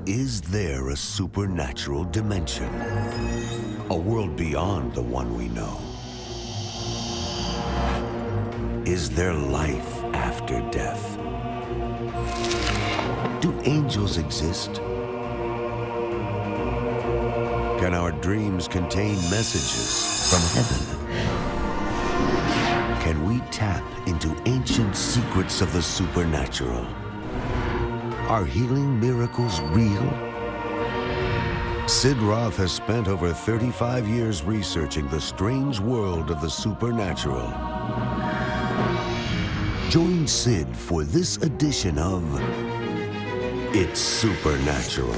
Is there a supernatural dimension? A world beyond the one we know? Is there life after death? Do angels exist? Can our dreams contain messages from heaven? Can we tap into ancient secrets of the supernatural? Are healing miracles real? Sid Roth has spent over 35 years researching the strange world of the supernatural. Join Sid for this edition of It's Supernatural.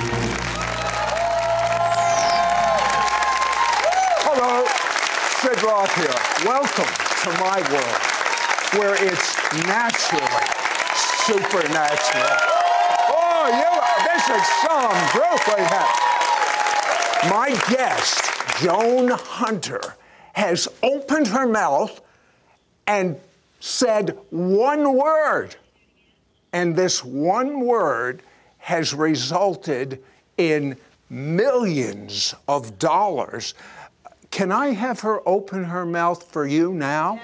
Hello, Sid Roth here. Welcome to my world, where it's naturally supernatural. Oh, this is some growth right here. My guest, Joan Hunter, has opened her mouth and said one word. And this one word has resulted in millions of dollars. Can I have her open her mouth for you now?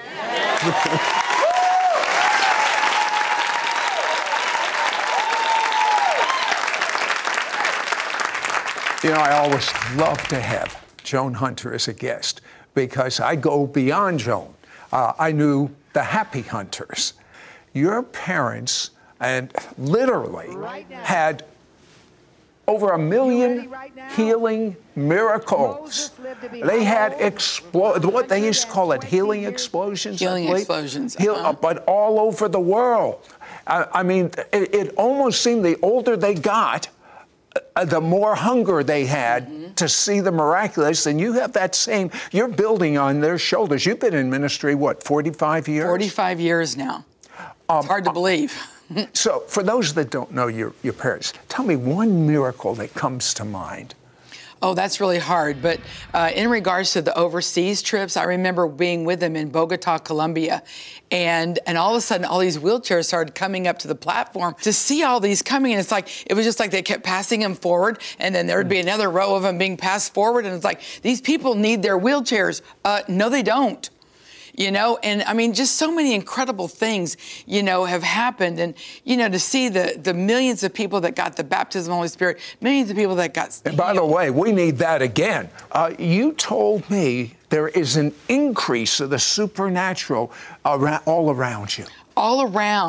You know, I always love to have Joan Hunter as a guest because I go beyond Joan. I knew the Happy Hunters. Your parents and literally had over 1 million healing miracles. They had what they used to call it, healing explosions. Healing explosions. But all over the world. I mean, it almost seemed the older they got, the more hunger they had to see the miraculous. And you have that same, you're building on their shoulders. You've been in ministry, what, 45 years? 45 years now. It's hard to believe. So for those that don't know your parents, tell me one miracle that comes to mind. Oh, that's really hard. But in regards to the overseas trips, I remember being with them in Bogota, Colombia. And all of a sudden, all these wheelchairs started coming up to the platform to see all these coming. And it was just like they kept passing them forward. And then there would be another row of them being passed forward. And it's like, these people need their wheelchairs. No, they don't. You know, and I mean, just so many incredible things, you know, have happened. And, you know, to see the millions of people that got the baptism of the Holy Spirit, millions of people that got... And by the way, we need that again. You told me there is an increase of the supernatural all around you. All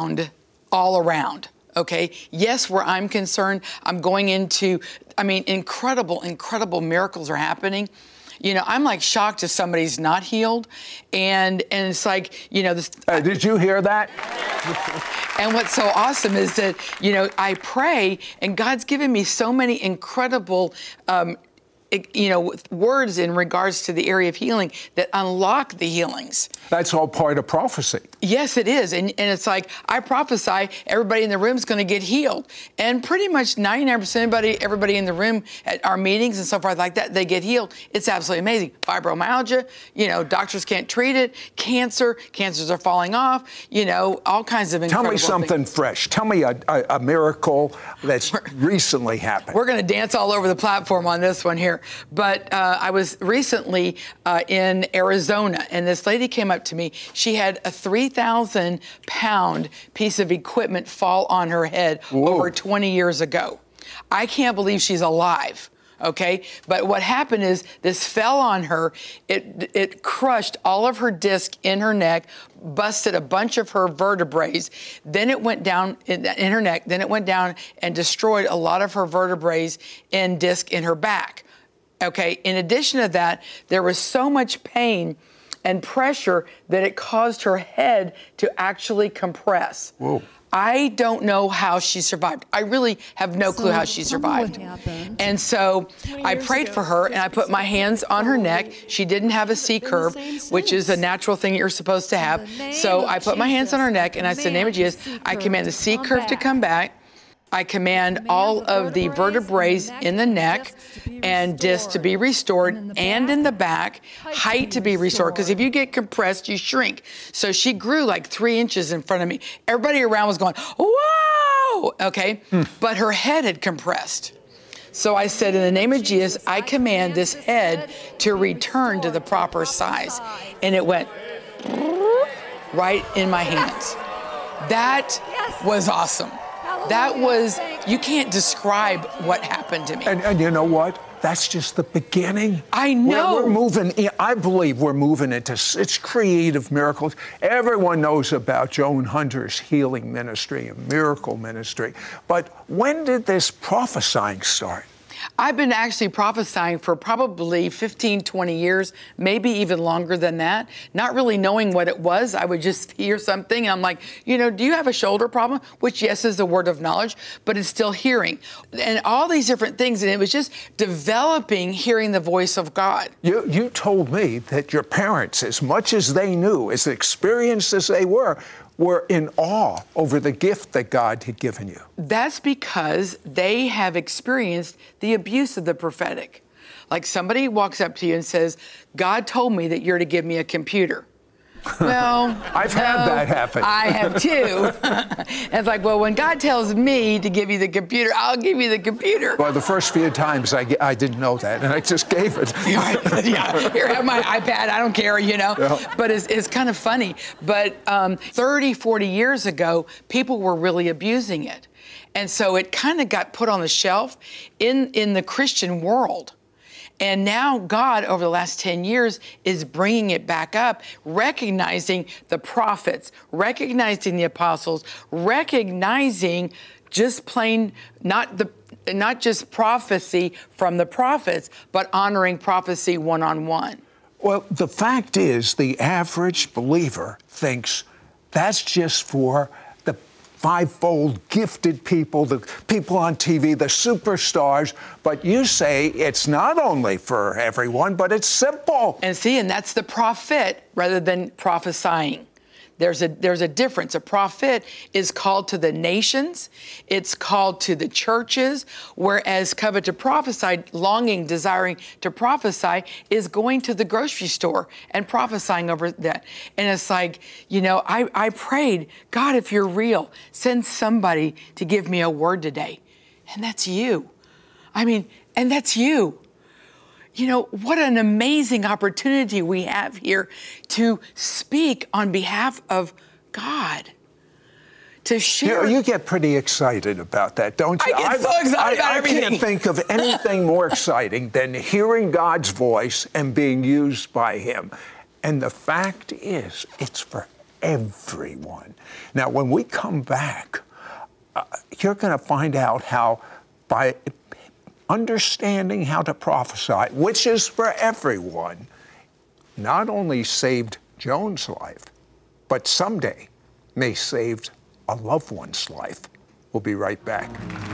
around. Okay. Yes, where I'm concerned, I'm going into, I mean, incredible miracles are happening. You know, I'm like shocked if somebody's not healed. And it's like, you know, this. Did you hear that? And what's so awesome is that, you know, I pray and God's given me so many incredible, you know, words in regards to the area of healing that unlock the healings. That's all part of prophecy. Yes, it is. And it's like, I prophesy everybody in the room is going to get healed. And pretty much 99% everybody in the room at our meetings and so forth like that, they get healed. It's absolutely amazing. Fibromyalgia, you know, doctors can't treat it. Cancers are falling off, you know, all kinds of incredible things. Tell me something fresh. Tell me a miracle that's recently happened. We're going to dance all over the platform on this one here. But I was recently in Arizona, and this lady came up to me. She had a 3,000-pound piece of equipment fall on her head over 20 years ago. I can't believe she's alive. Okay, but what happened is this fell on her. It crushed all of her disc in her neck, busted a bunch of her vertebrae. Then it went down in her neck. Then it went down and destroyed a lot of her vertebrae and disc in her back. Okay, in addition to that, there was so much pain and pressure that it caused her head to actually compress. Whoa. I don't know how she survived. I really have no clue how she survived. And so I prayed for her and I put my hands on her neck. She didn't have a C-curve, which is a natural thing you're supposed to have. So I put my hands on her neck and I said, in the name of Jesus, I command the C-curve to come back. I command all of the vertebrae in the neck and disc to be restored, and in the back, height to be restored. Because if you get compressed, you shrink. So she grew like 3 inches in front of me. Everybody around was going, wow! oh, okay. But her head had compressed. So I said, in the name of Jesus, I command this head to return to the proper size. And it went right in my hands. That was awesome. That was, you can't describe what happened to me. And you know what? That's just the beginning. I know. We're moving, I believe we're moving into it's creative miracles. Everyone knows about Joan Hunter's healing ministry and miracle ministry. But when did this prophesying start? I've been actually prophesying for probably 15, 20 years, maybe even longer than that, not really knowing what it was. I would just hear something, and I'm like, you know, do you have a shoulder problem? Which, yes, is a word of knowledge, but it's still hearing. And all these different things, and it was just developing hearing the voice of God. You told me that your parents, as much as they knew, as experienced as they were in awe over the gift that God had given you. That's because they have experienced the abuse of the prophetic. Like somebody walks up to you and says, God told me that you're to give me a computer. Well, I've had that happen. I have too. And it's like, well, when God tells me to give you the computer, I'll give you the computer. Well, the first few times I didn't know that, and I just gave it. Yeah, here, have my iPad, I don't care, you know. Yeah. But it's kind of funny. But 30, 40 years ago, people were really abusing it. And so it kind of got put on the shelf in the Christian world. And now God, over the last 10 years, is bringing it back up, recognizing the prophets, recognizing the apostles, recognizing just plain, not just prophecy from the prophets, but honoring prophecy one-on-one. Well, the fact is, the average believer thinks that's just for the fivefold gifted people, the people on TV, the superstars, but you say it's not only for everyone, but it's simple. And that's the prophet rather than prophesying. There's a difference. A prophet is called to the nations. It's called to the churches, whereas covet to prophesy, longing, desiring to prophesy, is going to the grocery store and prophesying over that. And it's like, you know, I prayed, God, if you're real, send somebody to give me a word today. And that's you. I mean, and that's you. You know, what an amazing opportunity we have here to speak on behalf of God, to share. You get pretty excited about that, don't you? I get so excited about everything. I can't think of anything more exciting than hearing God's voice and being used by Him. And the fact is, it's for everyone. Now, when we come back, you're going to find out how by understanding how to prophesy, which is for everyone, not only saved Joan's life, but someday may save a loved one's life. We'll be right back.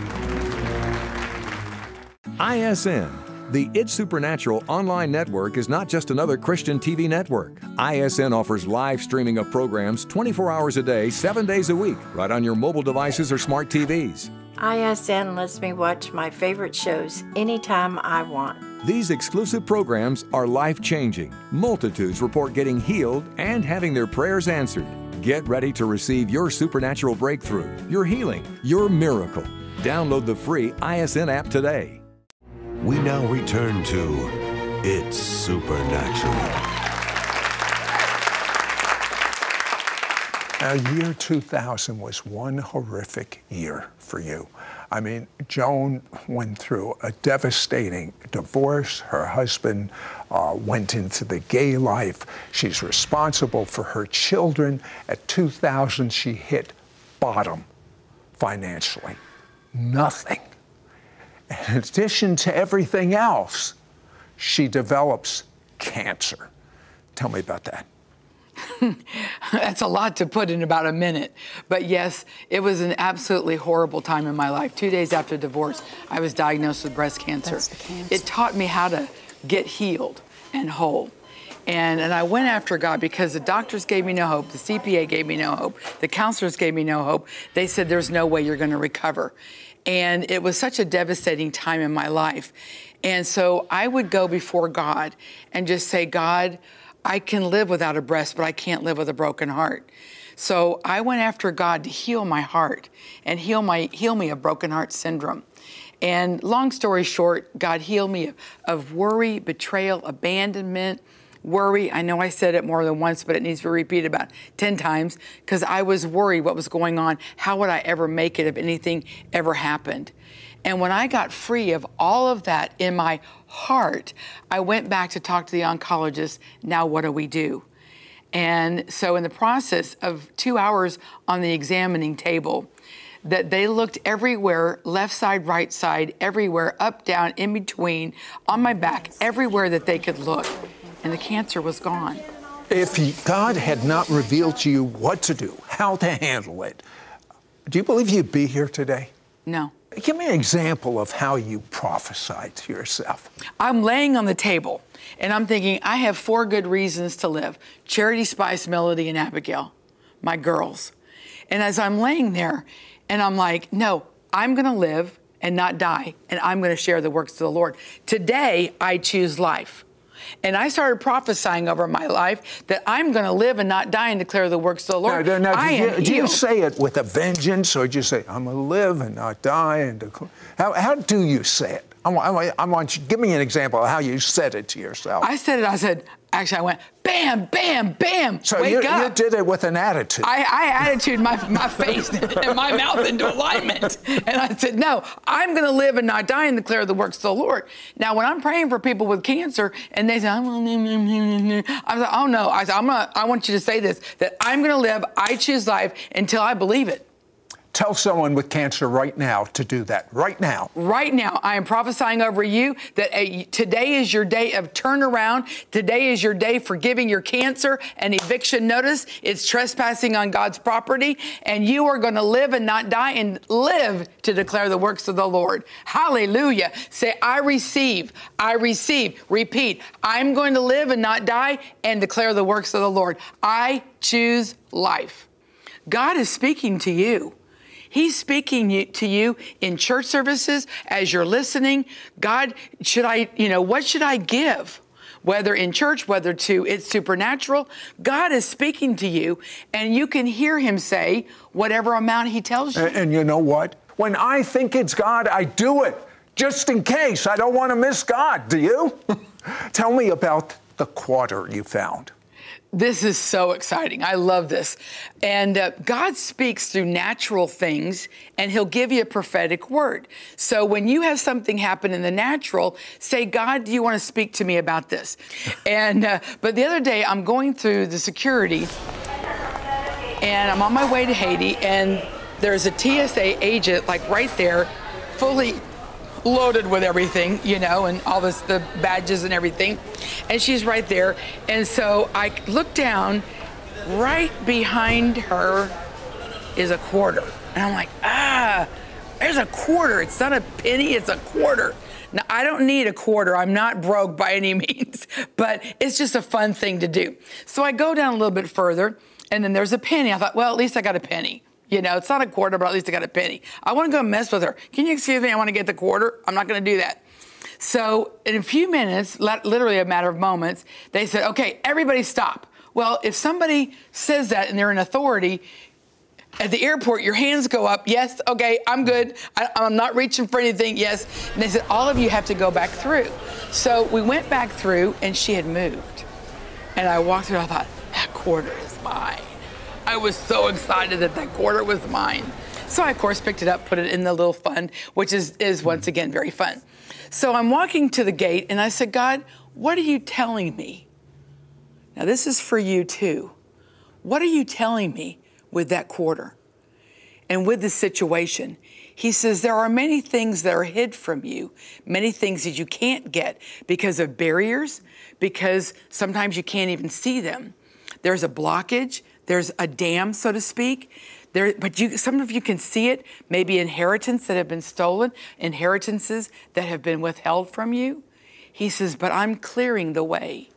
ISN, the It's Supernatural online network, is not just another Christian TV network. ISN offers live streaming of programs 24 hours a day, 7 days a week, right on your mobile devices or smart TVs. ISN lets me watch my favorite shows anytime I want. These exclusive programs are life-changing. Multitudes report getting healed and having their prayers answered. Get ready to receive your supernatural breakthrough, your healing, your miracle. Download the free ISN app today. We now return to It's Supernatural. Now, year 2000 was one horrific year for you. I mean, Joan went through a devastating divorce. Her husband went into the gay life. She's responsible for her children. At 2000, she hit bottom financially. Nothing. In addition to everything else, she develops cancer. Tell me about that. That's a lot to put in about a minute. But yes, it was an absolutely horrible time in my life. 2 days after divorce, I was diagnosed with breast cancer. That's the cancer. It taught me how to get healed and whole. And I went after God because the doctors gave me no hope. The CPA gave me no hope. The counselors gave me no hope. They said, there's no way you're going to recover. And it was such a devastating time in my life. And so I would go before God and just say, God, I can live without a breast, but I can't live with a broken heart. So I went after God to heal my heart and heal me of broken heart syndrome. And long story short, God healed me of worry, betrayal, abandonment, worry. I know I said it more than once, but it needs to be repeated about 10 times because I was worried what was going on. How would I ever make it if anything ever happened? And when I got free of all of that in my heart, I went back to talk to the oncologist. Now what do we do? And so in the process of 2 hours on the examining table, that they looked everywhere, left side, right side, everywhere, up, down, in between, on my back, everywhere that they could look. And the cancer was gone. If God had not revealed to you what to do, how to handle it, do you believe you'd be here today? No. Give me an example of how you prophesied to yourself. I'm laying on the table, and I'm thinking, I have 4 good reasons to live. Charity, Spice, Melody, and Abigail, my girls. And as I'm laying there, and I'm like, no, I'm going to live and not die, and I'm going to share the works of the Lord. Today, I choose life. And I started prophesying over my life that I'm going to live and not die and declare the works of the Lord. Now, do you say it with a vengeance, or do you say, I'm going to live and not die? And how do you say it? I want you, give me an example of how you said it to yourself. I said it, I went, bam, bam, bam, so wake up. You did it with an attitude. I attitude my face and my mouth into alignment. And I said, no, I'm going to live and not die and declare the works of the Lord. Now, when I'm praying for people with cancer and they say, I was like, oh no, I said, I want you to say this, that I'm going to live, I choose life until I believe it. Tell someone with cancer right now to do that, right now. Right now, I am prophesying over you that today is your day of turnaround. Today is your day for giving your cancer an eviction notice. It's trespassing on God's property, and you are going to live and not die and live to declare the works of the Lord. Hallelujah. Say, I receive, repeat. I'm going to live and not die and declare the works of the Lord. I choose life. God is speaking to you. He's speaking to you in church services as you're listening. God, what should I give? Whether in church, whether to It's Supernatural, God is speaking to you, and you can hear him say whatever amount he tells you. And you know what? When I think it's God, I do it, just in case. I don't want to miss God. Do you? Tell me about the quarter you found. This is so exciting. I love this. And God speaks through natural things, and he'll give you a prophetic word. So when you have something happen in the natural, say, God, do you want to speak to me about this? And but the other day, I'm going through the security, and I'm on my way to Haiti, and there's a TSA agent, like right there, fully loaded with everything, and all this, the badges and everything. And she's right there. And so I look down, right behind her is a quarter. And I'm like, there's a quarter. It's not a penny, it's a quarter. Now, I don't need a quarter. I'm not broke by any means, but it's just a fun thing to do. So I go down a little bit further, and then there's a penny. I thought, well, at least I got a penny. It's not a quarter, but at least I got a penny. I want to go mess with her. Can you excuse me? I want to get the quarter. I'm not going to do that. So in a few minutes, literally a matter of moments, they said, okay, everybody stop. Well, if somebody says that and they're in authority, at the airport, your hands go up. Yes, okay, I'm good. I'm not reaching for anything. Yes. And they said, all of you have to go back through. So we went back through, and she had moved. And I walked through, I thought, that quarter is mine. I was so excited that quarter was mine. So I, of course, picked it up, put it in the little fund, which is once again, very fun. So I'm walking to the gate, and I said, God, what are you telling me? Now, this is for you, too. What are you telling me with that quarter and with this situation? He says, there are many things that are hid from you, many things that you can't get because of barriers, because sometimes you can't even see them. There's a blockage. There's a dam, so to speak. But some of you can see it, maybe inheritance that have been stolen, inheritances that have been withheld from you. He says, but I'm clearing the way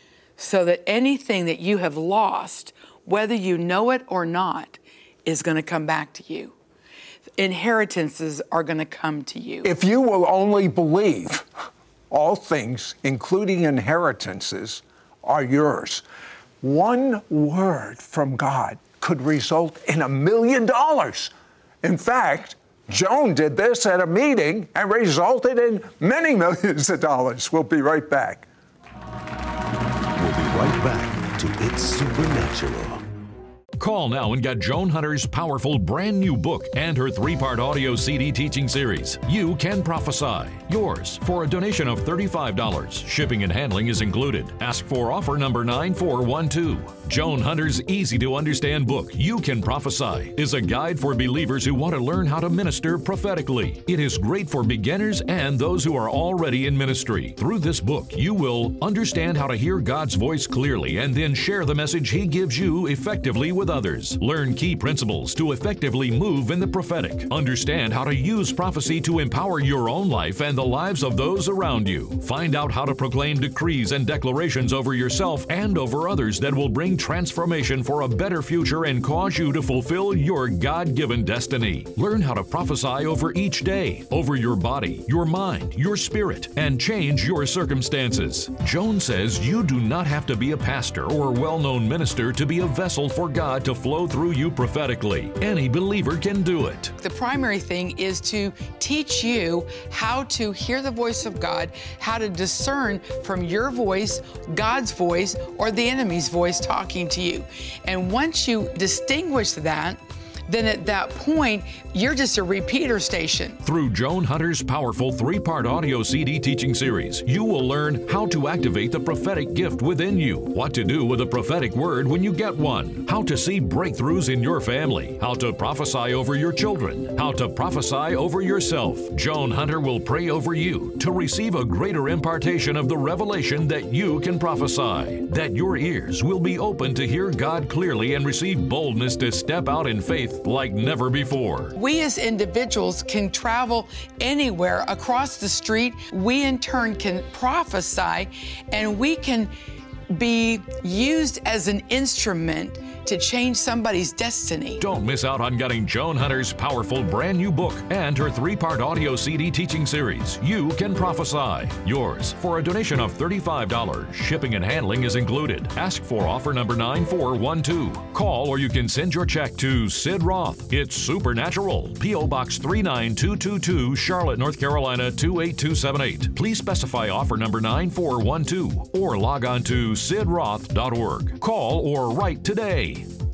so that anything that you have lost, whether you know it or not, is going to come back to you. Inheritances are going to come to you. If you will only believe, all things, including inheritances, are yours. One word from God could result in $1 million. In fact, Joan did this at a meeting and resulted in many millions of dollars. We'll be right back. We'll be right back to It's Supernatural. Call now and get Joan Hunter's powerful brand new book and her 3-part audio CD teaching series, You Can Prophesy. Yours for a donation of $35. Shipping and handling is included. Ask for offer number 9412. Joan Hunter's easy-to-understand book, You Can Prophesy, is a guide for believers who want to learn how to minister prophetically. It is great for beginners and those who are already in ministry. Through this book, you will understand how to hear God's voice clearly and then share the message He gives you effectively with others. Learn key principles to effectively move in the prophetic. Understand how to use prophecy to empower your own life and the lives of those around you. Find out how to proclaim decrees and declarations over yourself and over others that will bring transformation for a better future and cause you to fulfill your God-given destiny. Learn how to prophesy over each day, over your body, your mind, your spirit, and change your circumstances. Joan says you do not have to be a pastor or a well-known minister to be a vessel for God to flow through you prophetically. Any believer can do it. The primary thing is to teach you how to hear the voice of God, how to discern from your voice, God's voice, or the enemy's voice talking to you. And once you distinguish that, then at that point, you're just a repeater station. Through Joan Hunter's powerful 3-part audio CD teaching series, you will learn how to activate the prophetic gift within you, what to do with a prophetic word when you get one, how to see breakthroughs in your family, how to prophesy over your children, how to prophesy over yourself. Joan Hunter will pray over you to receive a greater impartation of the revelation that you can prophesy, that your ears will be open to hear God clearly and receive boldness to step out in faith like never before. We as individuals can travel anywhere across the street. We in turn can prophesy, and we can be used as an instrument to change somebody's destiny. Don't miss out on getting Joan Hunter's powerful brand new book and her 3-part audio CD teaching series, You Can Prophesy. Yours for a donation of $35. Shipping and handling is included. Ask for offer number 9412. Call or you can send your check to Sid Roth. It's Supernatural. P.O. Box 39222, Charlotte, North Carolina 28278. Please specify offer number 9412 or log on to sidroth.org. Call or write today.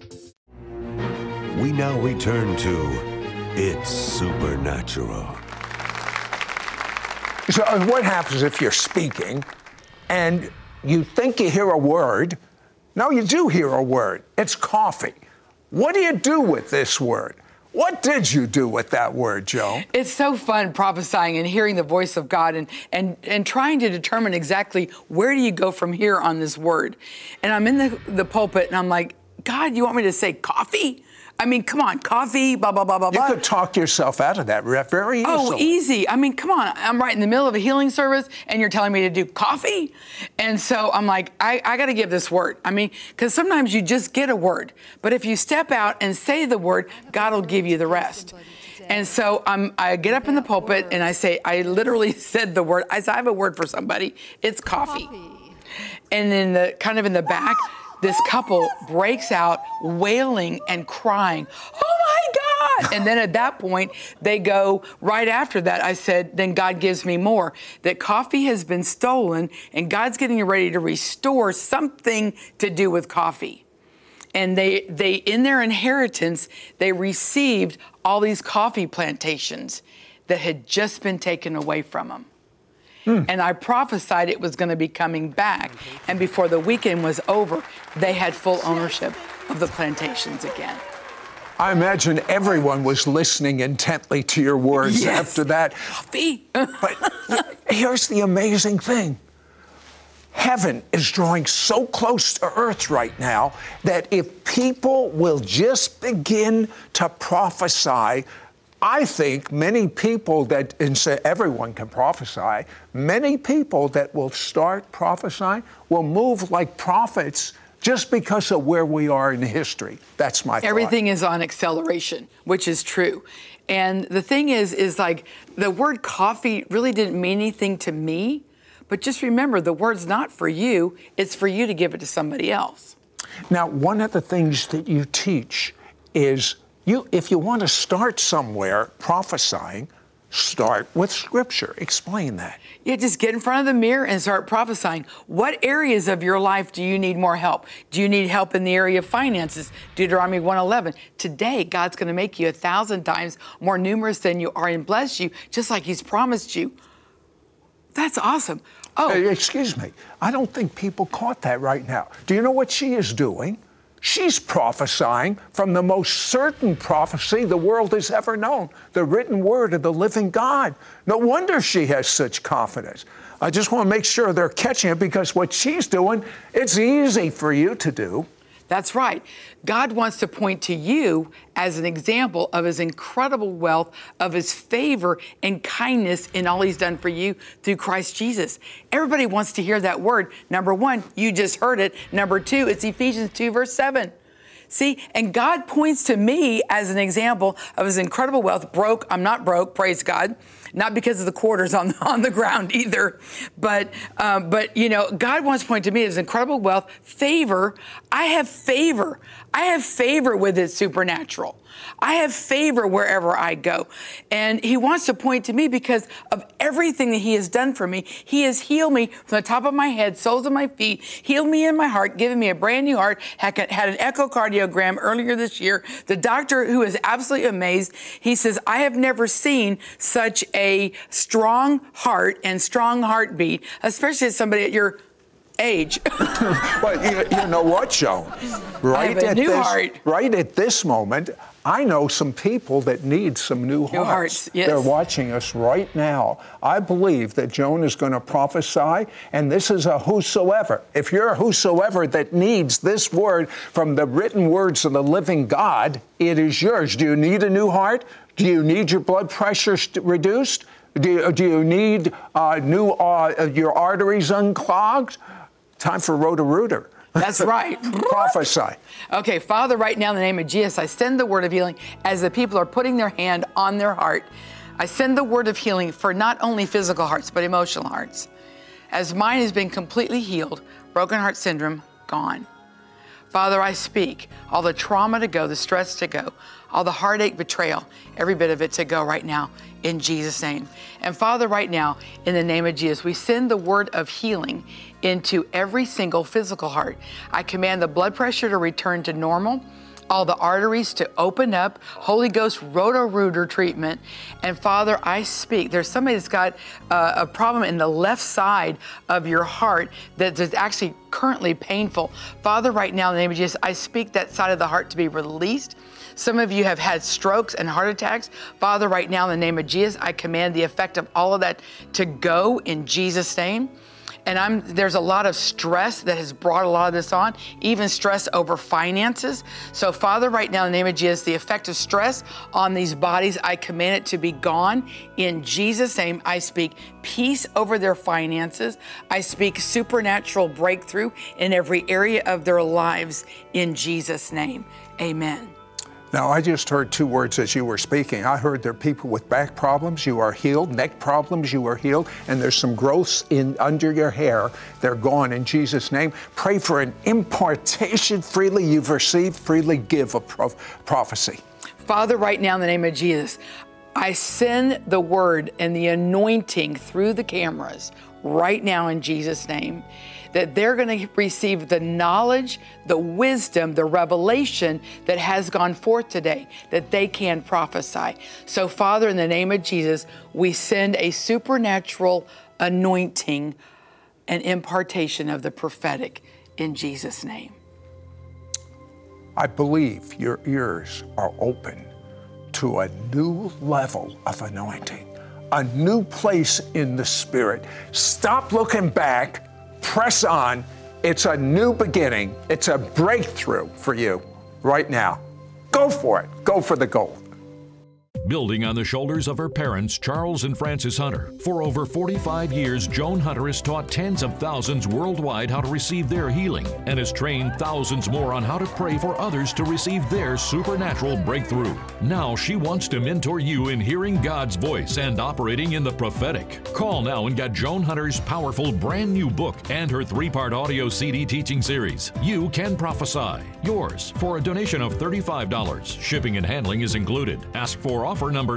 We now return to It's Supernatural. So what happens if you're speaking and you think you hear a word? No, you do hear a word. It's coffee. What do you do with this word? What did you do with that word, Joan? It's so fun prophesying and hearing the voice of God and trying to determine exactly where do you go from here on this word. And I'm in the pulpit and I'm like, God, you want me to say coffee? I mean, come on, coffee, blah, blah, blah, blah, blah. You could talk yourself out of that very easily. Oh, easy. I mean, come on. I'm right in the middle of a healing service, and you're telling me to do coffee? And so I'm like, I got to give this word. I mean, because sometimes you just get a word. But if you step out and say the word, God will give you the rest. And so I get up in the pulpit, and I say, I literally said the word. I said, I have a word for somebody. It's coffee. And in the back, this couple breaks out wailing and crying, oh my God! And then at that point, they go, right after that, I said, then God gives me more. That coffee has been stolen, and God's getting ready to restore something to do with coffee. And they in their inheritance, they received all these coffee plantations that had just been taken away from them. And I prophesied it was going to be coming back. And before the weekend was over, they had full ownership of the plantations again. I imagine everyone was listening intently to your words after that. Coffee. But here's the amazing thing. Heaven is drawing so close to earth right now that if people will just begin to prophesy, I think many people and say everyone can prophesy, many people that will start prophesying will move like prophets just because of where we are in history. That's my thought. Everything is on acceleration, which is true. And the thing is like the word coffee really didn't mean anything to me, but just remember the word's not for you, it's for you to give it to somebody else. Now, one of the things that you teach is if you want to start somewhere prophesying, start with Scripture. Explain that. Yeah, just get in front of the mirror and start prophesying. What areas of your life do you need more help? Do you need help in the area of finances? Deuteronomy 1:11. Today, God's going to make you 1,000 times more numerous than you are and bless you, just like He's promised you. That's awesome. Oh, Excuse me. I don't think people caught that right now. Do you know what she is doing? She's prophesying from the most certain prophecy the world has ever known, the written word of the living God. No wonder she has such confidence. I just want to make sure they're catching it, because what she's doing, it's easy for you to do. that's right. God wants to point to you as an example of His incredible wealth, of His favor and kindness in all He's done for you through Christ Jesus. Everybody wants to hear that word. Number one, you just heard it. Number two, it's Ephesians 2, verse 7. See, and God points to me as an example of His incredible wealth. Broke, I'm not broke, praise God. Not because of the quarters on the ground either, but you know, God wants to point to me as incredible wealth, favor. I have favor. I have favor with His supernatural. I have favor wherever I go. And He wants to point to me because of everything that He has done for me. He has healed me from the top of my head, soles of my feet, healed me in my heart, given me a brand new heart, had an echocardiogram earlier this year. The doctor, who is absolutely amazed, he says, I have never seen such a strong heart and strong heartbeat, especially as somebody at your age. But you know what, Joan? Right at this moment, I know some people that need some new hearts. Yes. They're watching us right now. I believe that Joan is going to prophesy, and this is a whosoever. If you're a whosoever that needs this word from the written words of the living God, it is yours. Do you need a new heart? Do you need your blood pressure reduced? Do you need your arteries unclogged? Time for Roto-Rooter. That's right. Prophesy. Okay, Father, right now in the name of Jesus, I send the word of healing as the people are putting their hand on their heart. I send the word of healing for not only physical hearts, but emotional hearts. As mine has been completely healed, broken heart syndrome, gone. Father, I speak all the trauma to go, the stress to go, all the heartache, betrayal, every bit of it to go right now in Jesus' name. And Father, right now, in the name of Jesus, we send the word of healing into every single physical heart. I command the blood pressure to return to normal, all the arteries to open up, Holy Ghost Roto-Rooter treatment. And Father, I speak, there's somebody that's got a problem in the left side of your heart that is actually currently painful. Father, right now in the name of Jesus, I speak that side of the heart to be released. Some of you have had strokes and heart attacks. Father, right now in the name of Jesus, I command the effect of all of that to go in Jesus' name. And there's a lot of stress that has brought a lot of this on, even stress over finances. So Father, right now in the name of Jesus, the effect of stress on these bodies, I command it to be gone. In Jesus' name, I speak peace over their finances. I speak supernatural breakthrough in every area of their lives in Jesus' name. Amen. Now, I just heard two words as you were speaking. I heard there are people with back problems, you are healed, neck problems, you are healed, and there's some growths under your hair. They're gone in Jesus' name. Pray for an impartation. Freely you've received, freely give a prophecy. Father, right now in the name of Jesus, I send the word and the anointing through the cameras right now in Jesus' name, that they're going to receive the knowledge, the wisdom, the revelation that has gone forth today, that they can prophesy. So, Father, in the name of Jesus, we send a supernatural anointing and impartation of the prophetic in Jesus' name. I believe your ears are open to a new level of anointing, a new place in the Spirit. Stop looking back. Press on. It's a new beginning. It's a breakthrough for you right now. Go for it. Go for the gold. building on the shoulders of her parents, Charles and Frances Hunter. For over 45 years, Joan Hunter has taught tens of thousands worldwide how to receive their healing and has trained thousands more on how to pray for others to receive their supernatural breakthrough. Now she wants to mentor you in hearing God's voice and operating in the prophetic. Call now and get Joan Hunter's powerful brand new book and her 3-part audio CD teaching series, You Can Prophesy. Yours for a donation of $35. Shipping and handling is included. Ask for offer number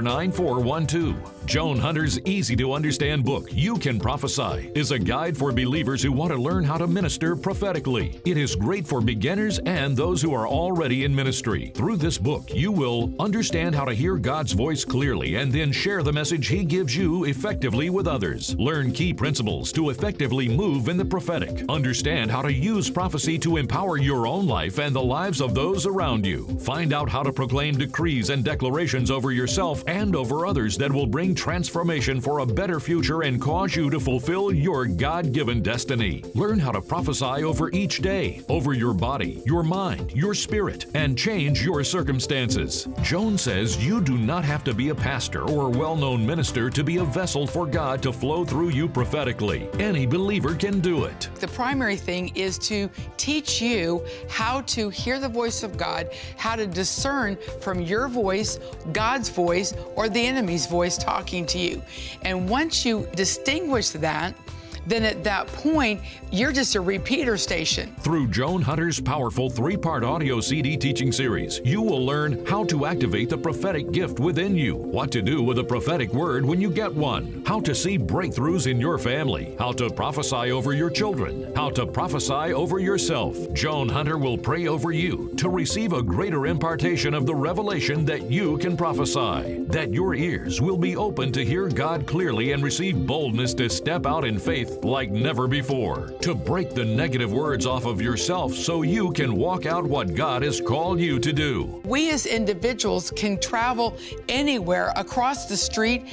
9412. Joan Hunter's easy-to-understand book, You Can Prophesy, is a guide for believers who want to learn how to minister prophetically. It is great for beginners and those who are already in ministry. Through this book, you will understand how to hear God's voice clearly and then share the message He gives you effectively with others. Learn key principles to effectively move in the prophetic. Understand how to use prophecy to empower your own life and the lives of those around you. Find out how to proclaim decrees and declarations over yourself and over others that will bring transformation for a better future and cause you to fulfill your God-given destiny. Learn how to prophesy over each day, over your body, your mind, your spirit, and change your circumstances. Joan says you do not have to be a pastor or a well-known minister to be a vessel for God to flow through you prophetically. Any believer can do it. The primary thing is to teach you how to hear the voice of God, how to discern from your voice, God's voice, or the enemy's voice talking to you. And once you distinguish that, then at that point, you're just a repeater station. Through Joan Hunter's powerful 3-part audio CD teaching series, you will learn how to activate the prophetic gift within you, what to do with a prophetic word when you get one, how to see breakthroughs in your family, how to prophesy over your children, how to prophesy over yourself. Joan Hunter will pray over you to receive a greater impartation of the revelation that you can prophesy, that your ears will be open to hear God clearly and receive boldness to step out in faith like never before, to break the negative words off of yourself so you can walk out what God has called you to do. We as individuals can travel anywhere, across the street,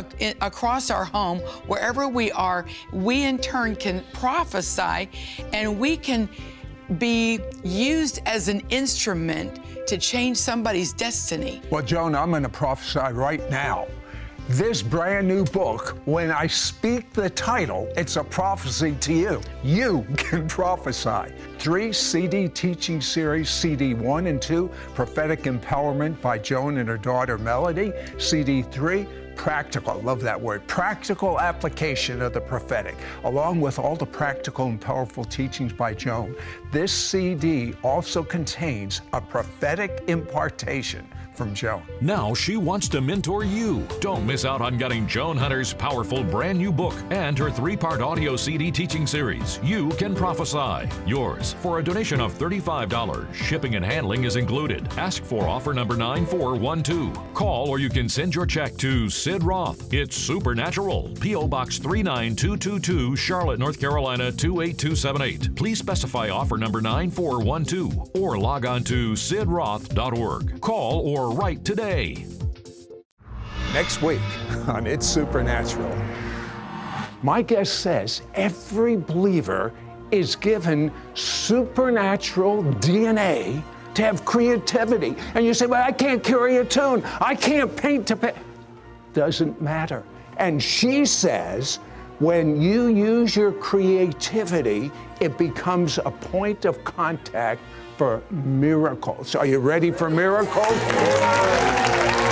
across our home, wherever we are. We in turn can prophesy, and we can be used as an instrument to change somebody's destiny. Well, Joan, I'm going to prophesy right now. This brand new book, when I speak the title, it's a prophecy to you. You can prophesy. 3 CD teaching series, CD 1 and 2, Prophetic Empowerment by Joan and her daughter Melody. CD 3, practical, love that word, practical application of the prophetic, along with all the practical and powerful teachings by Joan. This CD also contains a prophetic impartation from Joan. Now she wants to mentor you. Don't miss out on getting Joan Hunter's powerful brand new book and her 3-part audio CD teaching series, You Can Prophesy. Yours for a donation of $35. Shipping and handling is included. Ask for offer number 9412. Call or you can send your check to Sid Roth. It's Supernatural. P.O. Box 39222, Charlotte, North Carolina 28278. Please specify offer number 9412 or log on to sidroth.org. Call or write today. Next week on It's Supernatural, my guest says every believer is given supernatural DNA to have creativity. And you say, well, I can't carry a tune. I can't paint to paint. Doesn't matter. And she says, when you use your creativity, it becomes a point of contact for miracles. Are you ready for miracles?